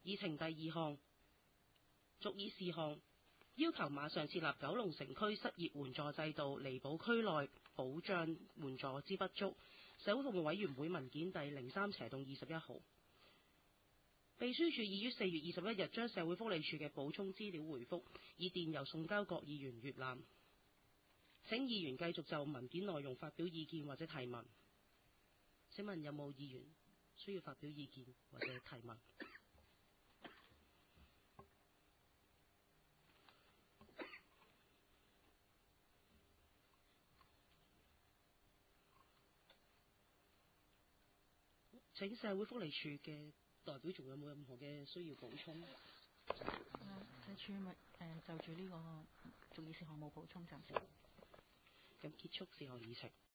議程第二項，續議事項，要求馬上設立九龍城區失業援助制度，彌補區內保障援助之不足。社會服務委員會文件第03/21號。秘書處已於4月21日將社會福利署嘅補充資料回覆，以電郵送交各議員閱覽。請議員繼續就文件內容發表意見或者提問。請問有冇議員需要發表意見或者提問？請社會福利署嘅代表仲有冇任何嘅需要補充？ 社署就住呢個續議事項冇補充，暫時。 咁結束事項議程。